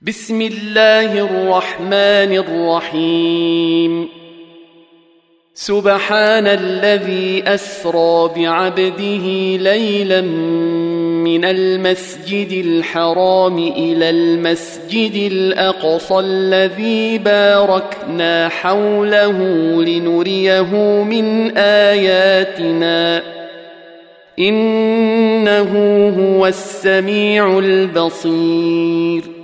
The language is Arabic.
بسم الله الرحمن الرحيم سبحان الذي أسرى بعبده ليلا من المسجد الحرام إلى المسجد الأقصى الذي باركنا حوله لنريه من آياتنا إنه هو السميع البصير